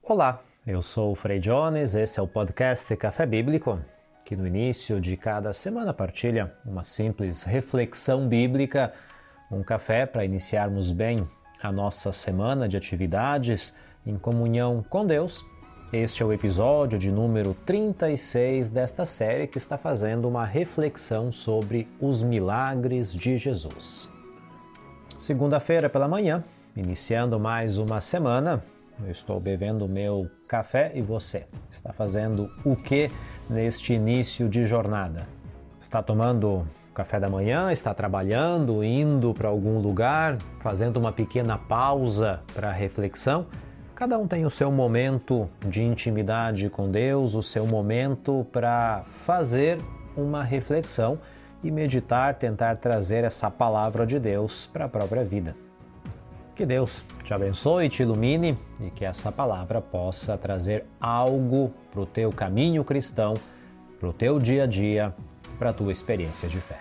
Olá, eu sou o Frei Jones, esse é o podcast Café Bíblico, que no início de cada semana partilha uma simples reflexão bíblica, um café para iniciarmos bem a nossa semana de atividades em comunhão com Deus. Este é o episódio de número 36 desta série que está fazendo uma reflexão sobre os milagres de Jesus. Segunda-feira pela manhã, iniciando mais uma semana, eu estou bebendo meu café e você está fazendo o que neste início de jornada? Está tomando café da manhã, está trabalhando, indo para algum lugar, fazendo uma pequena pausa para reflexão? Cada um tem o seu momento de intimidade com Deus, o seu momento para fazer uma reflexão e meditar, tentar trazer essa palavra de Deus para a própria vida. Que Deus te abençoe, te ilumine e que essa palavra possa trazer algo para o teu caminho cristão, para o teu dia a dia, para a tua experiência de fé.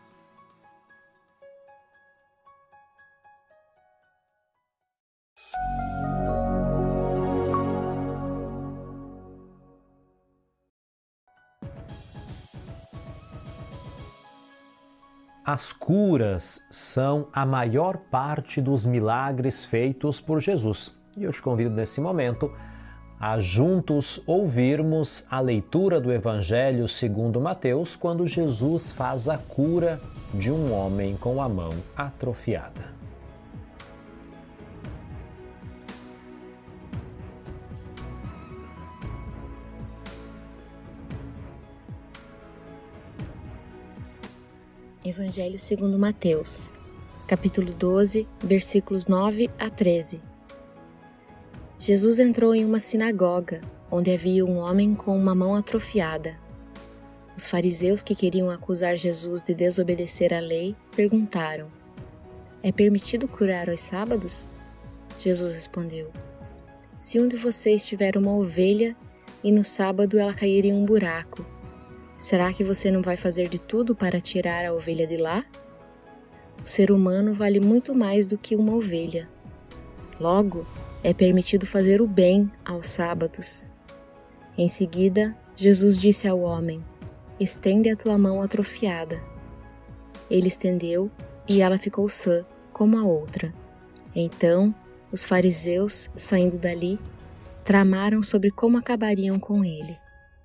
As curas são a maior parte dos milagres feitos por Jesus. E eu te convido nesse momento a juntos ouvirmos a leitura do Evangelho segundo Mateus, quando Jesus faz a cura de um homem com a mão atrofiada. Evangelho segundo Mateus, capítulo 12, versículos 9 a 13. Jesus entrou em uma sinagoga, onde havia um homem com uma mão atrofiada. Os fariseus que queriam acusar Jesus de desobedecer à lei perguntaram: "É permitido curar aos sábados?" Jesus respondeu: "Se um de vocês tiver uma ovelha e no sábado ela cair em um buraco, será que você não vai fazer de tudo para tirar a ovelha de lá? O ser humano vale muito mais do que uma ovelha. Logo, é permitido fazer o bem aos sábados." Em seguida, Jesus disse ao homem: "Estende a tua mão atrofiada." Ele estendeu e ela ficou sã, como a outra. Então, os fariseus, saindo dali, tramaram sobre como acabariam com ele.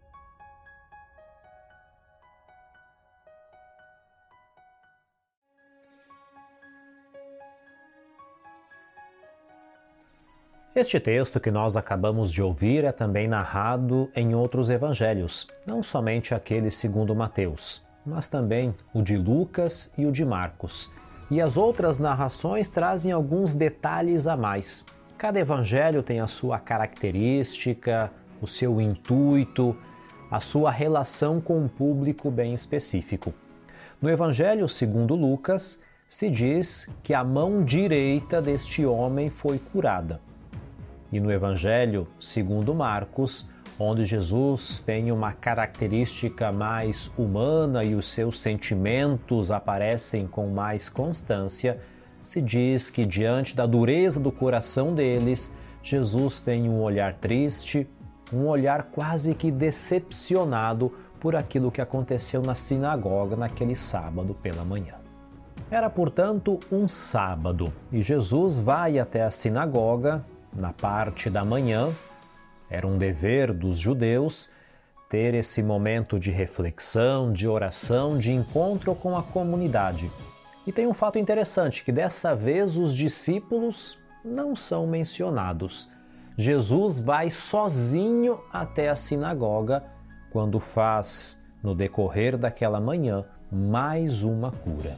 Este texto que nós acabamos de ouvir é também narrado em outros evangelhos, não somente aquele segundo Mateus, mas também o de Lucas e o de Marcos. E as outras narrações trazem alguns detalhes a mais. Cada evangelho tem a sua característica, o seu intuito, a sua relação com um público bem específico. No evangelho segundo Lucas, se diz que a mão direita deste homem foi curada. E no Evangelho segundo Marcos, onde Jesus tem uma característica mais humana e os seus sentimentos aparecem com mais constância, se diz que diante da dureza do coração deles, Jesus tem um olhar triste, um olhar quase que decepcionado por aquilo que aconteceu na sinagoga naquele sábado pela manhã. Era, portanto, um sábado e Jesus vai até a sinagoga na parte da manhã. Era um dever dos judeus ter esse momento de reflexão, de oração, de encontro com a comunidade. E tem um fato interessante, que dessa vez os discípulos não são mencionados. Jesus vai sozinho até a sinagoga quando faz, no decorrer daquela manhã, mais uma cura.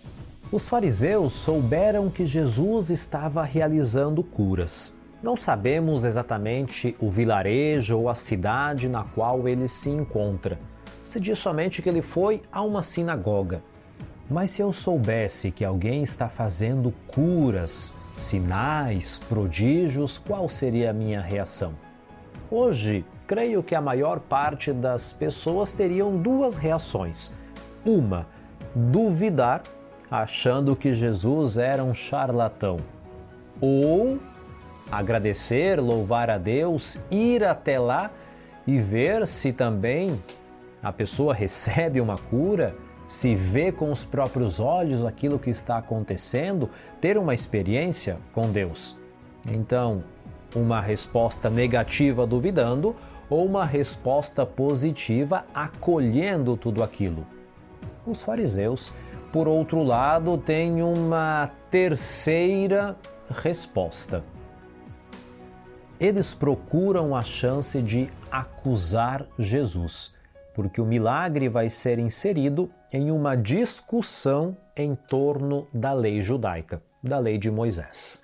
Os fariseus souberam que Jesus estava realizando curas. Não sabemos exatamente o vilarejo ou a cidade na qual ele se encontra. Se diz somente que ele foi a uma sinagoga. Mas se eu soubesse que alguém está fazendo curas, sinais, prodígios, qual seria a minha reação? Hoje, creio que a maior parte das pessoas teriam duas reações. Uma, duvidar, achando que Jesus era um charlatão. Ou agradecer, louvar a Deus, ir até lá e ver se também a pessoa recebe uma cura, se vê com os próprios olhos aquilo que está acontecendo, ter uma experiência com Deus. Então, uma resposta negativa duvidando ou uma resposta positiva acolhendo tudo aquilo. Os fariseus, por outro lado, têm uma terceira resposta. Eles procuram a chance de acusar Jesus, porque o milagre vai ser inserido em uma discussão em torno da lei judaica, da lei de Moisés.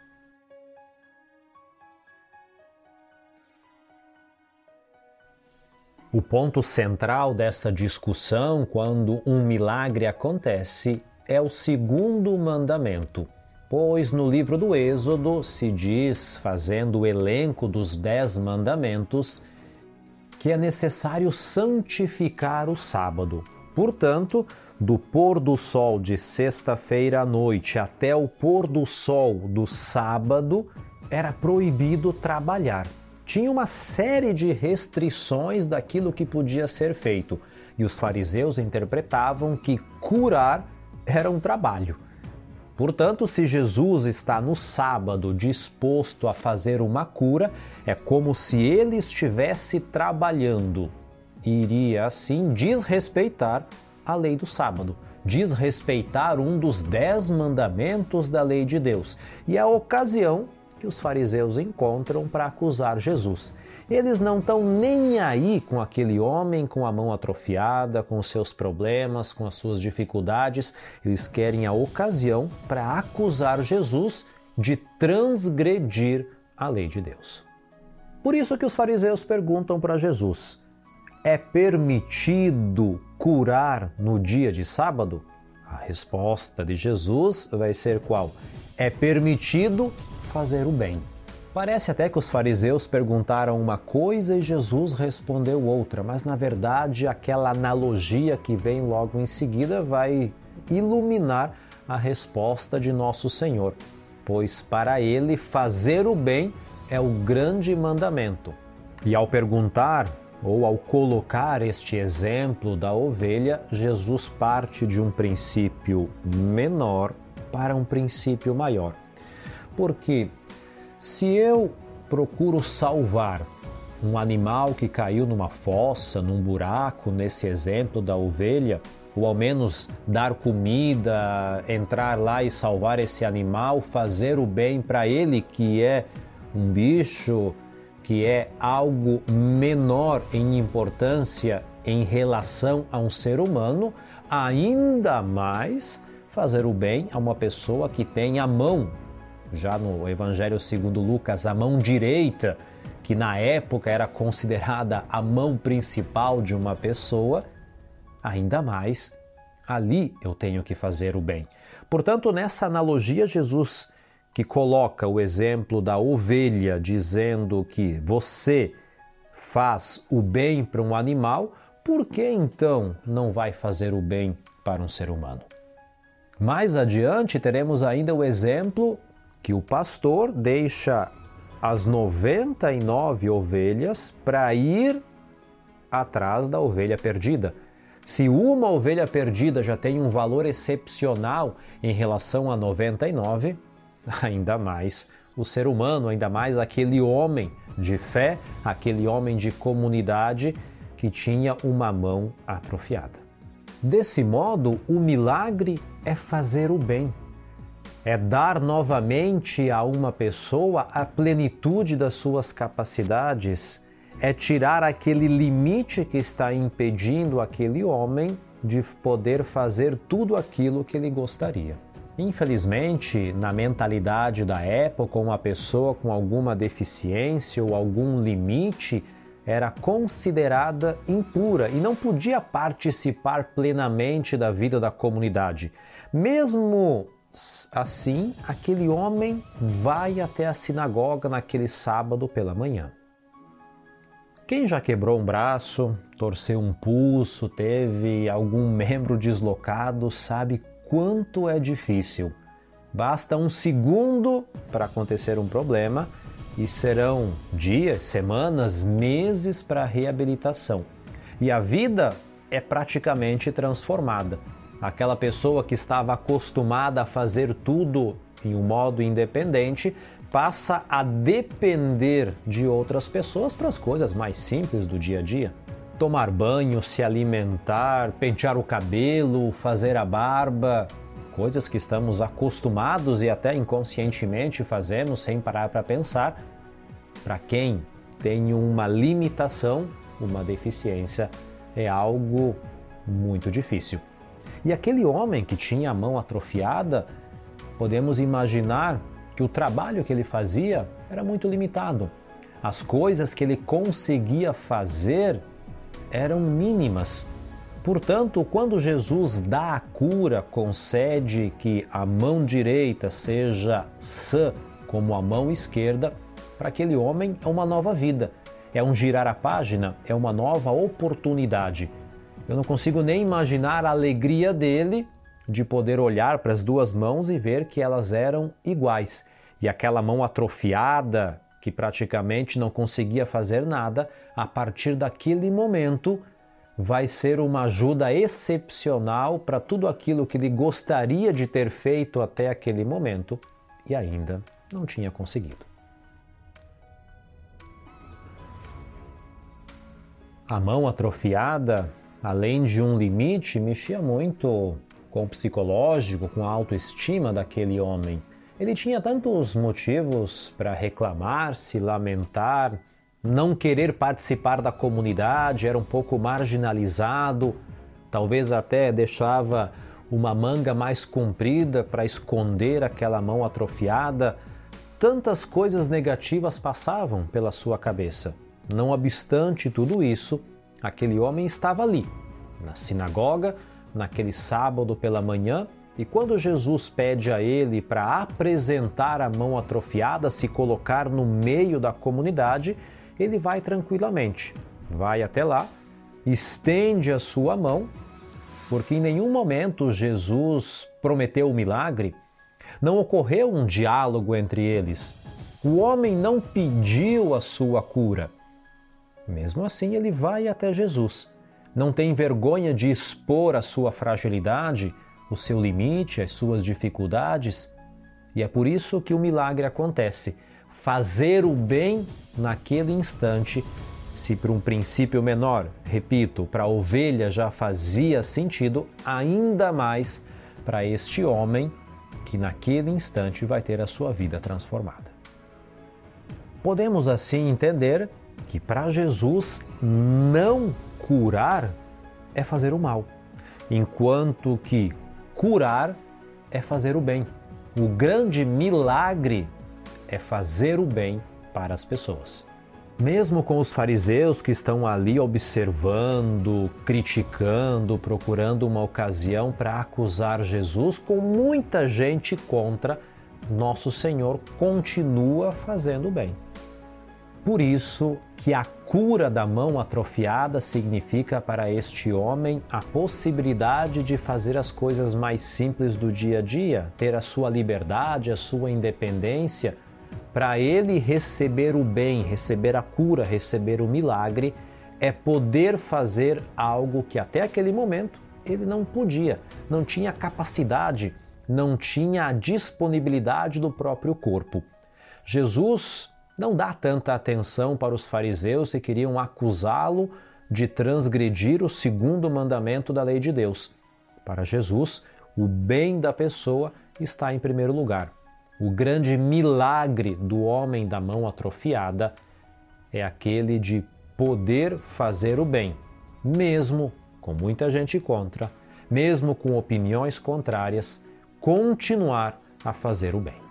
O ponto central dessa discussão, quando um milagre acontece, é o segundo mandamento. Pois no livro do Êxodo se diz, fazendo o elenco dos 10 mandamentos, que é necessário santificar o sábado. Portanto, do pôr do sol de sexta-feira à noite até o pôr do sol do sábado, era proibido trabalhar. Tinha uma série de restrições daquilo que podia ser feito. E os fariseus interpretavam que curar era um trabalho. Portanto, se Jesus está no sábado disposto a fazer uma cura, é como se ele estivesse trabalhando. Iria, assim, desrespeitar a lei do sábado, desrespeitar um dos 10 mandamentos da lei de Deus. E é a ocasião que os fariseus encontram para acusar Jesus. Eles não estão nem aí com aquele homem com a mão atrofiada, com os seus problemas, com as suas dificuldades. Eles querem a ocasião para acusar Jesus de transgredir a lei de Deus. Por isso que os fariseus perguntam para Jesus: é permitido curar no dia de sábado? A resposta de Jesus vai ser qual? É permitido fazer o bem. Parece até que os fariseus perguntaram uma coisa e Jesus respondeu outra, mas na verdade aquela analogia que vem logo em seguida vai iluminar a resposta de nosso Senhor, pois para ele fazer o bem é o grande mandamento. E ao perguntar ou ao colocar este exemplo da ovelha, Jesus parte de um princípio menor para um princípio maior. Porque se eu procuro salvar um animal que caiu numa fossa, num buraco, nesse exemplo da ovelha, ou ao menos dar comida, entrar lá e salvar esse animal, fazer o bem para ele, que é um bicho, que é algo menor em importância em relação a um ser humano, ainda mais fazer o bem a uma pessoa que tem a mão, já no Evangelho segundo Lucas, a mão direita, que na época era considerada a mão principal de uma pessoa, ainda mais ali eu tenho que fazer o bem. Portanto, nessa analogia, Jesus, que coloca o exemplo da ovelha, dizendo que você faz o bem para um animal, por que então não vai fazer o bem para um ser humano? Mais adiante teremos ainda o exemplo que o pastor deixa as 99 ovelhas para ir atrás da ovelha perdida. Se uma ovelha perdida já tem um valor excepcional em relação a 99, ainda mais o ser humano, ainda mais aquele homem de fé, aquele homem de comunidade que tinha uma mão atrofiada. Desse modo, o milagre é fazer o bem. É dar novamente a uma pessoa a plenitude das suas capacidades, é tirar aquele limite que está impedindo aquele homem de poder fazer tudo aquilo que ele gostaria. Infelizmente, na mentalidade da época, uma pessoa com alguma deficiência ou algum limite era considerada impura e não podia participar plenamente da vida da comunidade. Mesmo assim, aquele homem vai até a sinagoga naquele sábado pela manhã. Quem já quebrou um braço, torceu um pulso, teve algum membro deslocado, sabe quanto é difícil. Basta um segundo para acontecer um problema e serão dias, semanas, meses para a reabilitação. E a vida é praticamente transformada. Aquela pessoa que estava acostumada a fazer tudo em um modo independente passa a depender de outras pessoas para as coisas mais simples do dia a dia. Tomar banho, se alimentar, pentear o cabelo, fazer a barba, coisas que estamos acostumados e até inconscientemente fazemos sem parar para pensar. Para quem tem uma limitação, uma deficiência, é algo muito difícil. E aquele homem que tinha a mão atrofiada, podemos imaginar que o trabalho que ele fazia era muito limitado. As coisas que ele conseguia fazer eram mínimas. Portanto, quando Jesus dá a cura, concede que a mão direita seja sã como a mão esquerda, para aquele homem é uma nova vida. É um girar a página, é uma nova oportunidade. Eu não consigo nem imaginar a alegria dele de poder olhar para as duas mãos e ver que elas eram iguais. E aquela mão atrofiada, que praticamente não conseguia fazer nada, a partir daquele momento vai ser uma ajuda excepcional para tudo aquilo que ele gostaria de ter feito até aquele momento e ainda não tinha conseguido. A mão atrofiada, além de um limite, mexia muito com o psicológico, com a autoestima daquele homem. Ele tinha tantos motivos para reclamar, se lamentar, não querer participar da comunidade, era um pouco marginalizado, talvez até deixava uma manga mais comprida para esconder aquela mão atrofiada. Tantas coisas negativas passavam pela sua cabeça. Não obstante tudo isso, aquele homem estava ali, na sinagoga, naquele sábado pela manhã, e quando Jesus pede a ele para apresentar a mão atrofiada, se colocar no meio da comunidade, ele vai tranquilamente, vai até lá, estende a sua mão, porque em nenhum momento Jesus prometeu o milagre, não ocorreu um diálogo entre eles. O homem não pediu a sua cura. Mesmo assim, ele vai até Jesus. Não tem vergonha de expor a sua fragilidade, o seu limite, as suas dificuldades. E é por isso que o milagre acontece. Fazer o bem naquele instante, se para um princípio menor, repito, para a ovelha já fazia sentido, ainda mais para este homem que naquele instante vai ter a sua vida transformada. Podemos assim entender que para Jesus não curar é fazer o mal, enquanto que curar é fazer o bem. O grande milagre é fazer o bem para as pessoas. Mesmo com os fariseus que estão ali observando, criticando, procurando uma ocasião para acusar Jesus, com muita gente contra, nosso Senhor continua fazendo o bem. Por isso que a cura da mão atrofiada significa para este homem a possibilidade de fazer as coisas mais simples do dia a dia, ter a sua liberdade, a sua independência. Para ele receber o bem, receber a cura, receber o milagre, é poder fazer algo que até aquele momento ele não podia, não tinha capacidade, não tinha a disponibilidade do próprio corpo. Jesus não dá tanta atenção para os fariseus que queriam acusá-lo de transgredir o segundo mandamento da lei de Deus. Para Jesus, o bem da pessoa está em primeiro lugar. O grande milagre do homem da mão atrofiada é aquele de poder fazer o bem, mesmo com muita gente contra, mesmo com opiniões contrárias, continuar a fazer o bem.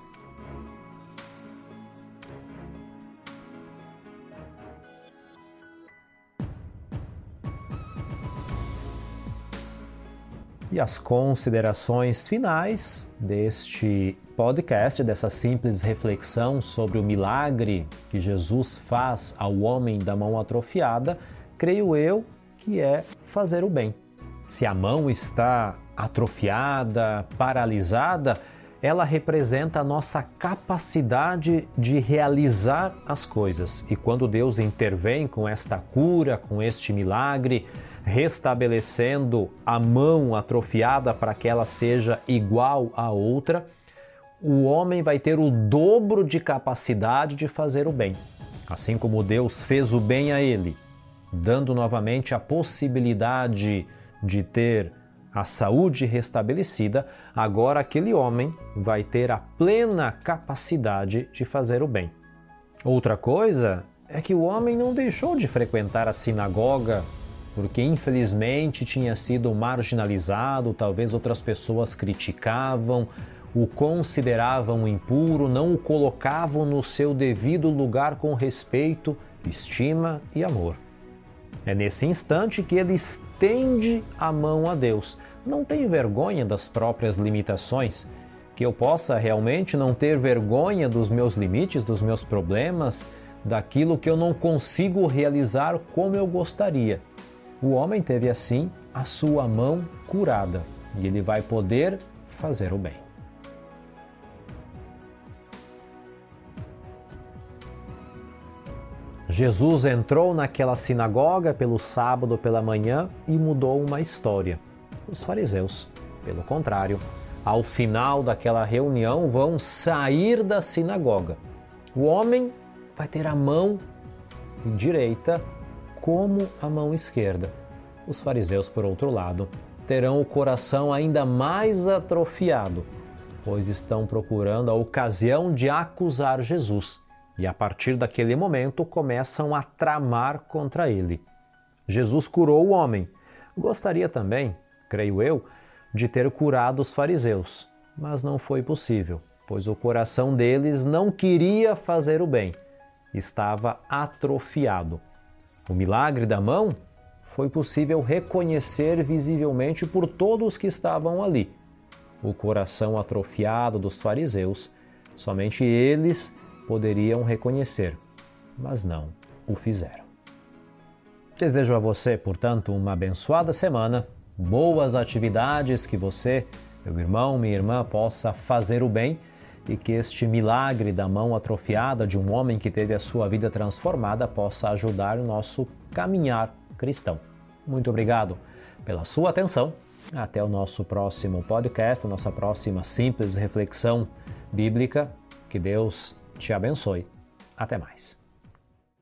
E as considerações finais deste podcast, dessa simples reflexão sobre o milagre que Jesus faz ao homem da mão atrofiada, creio eu que é fazer o bem. Se a mão está atrofiada, paralisada, ela representa a nossa capacidade de realizar as coisas. E quando Deus intervém com esta cura, com este milagre, restabelecendo a mão atrofiada para que ela seja igual à outra, o homem vai ter o dobro de capacidade de fazer o bem. Assim como Deus fez o bem a ele, dando novamente a possibilidade de ter a saúde restabelecida, agora aquele homem vai ter a plena capacidade de fazer o bem. Outra coisa é que o homem não deixou de frequentar a sinagoga porque infelizmente tinha sido marginalizado, talvez outras pessoas criticavam, o consideravam impuro, não o colocavam no seu devido lugar com respeito, estima e amor. É nesse instante que ele estende a mão a Deus. Não tem vergonha das próprias limitações, que eu possa realmente não ter vergonha dos meus limites, dos meus problemas, daquilo que eu não consigo realizar como eu gostaria. O homem teve assim a sua mão curada e ele vai poder fazer o bem. Jesus entrou naquela sinagoga pelo sábado pela manhã e mudou uma história. Os fariseus, pelo contrário, ao final daquela reunião vão sair da sinagoga. O homem vai ter a mão direita como a mão esquerda. Os fariseus, por outro lado, terão o coração ainda mais atrofiado, pois estão procurando a ocasião de acusar Jesus. E a partir daquele momento começam a tramar contra ele. Jesus curou o homem. Gostaria também, creio eu, de ter curado os fariseus, mas não foi possível, pois o coração deles não queria fazer o bem. Estava atrofiado. O milagre da mão foi possível reconhecer visivelmente por todos que estavam ali. O coração atrofiado dos fariseus, somente eles poderiam reconhecer, mas não o fizeram. Desejo a você, portanto, uma abençoada semana, boas atividades, que você, meu irmão, minha irmã, possa fazer o bem e que este milagre da mão atrofiada de um homem que teve a sua vida transformada possa ajudar o nosso caminhar cristão. Muito obrigado pela sua atenção. Até o nosso próximo podcast, a nossa próxima simples reflexão bíblica. Que Deus te abençoe. Até mais.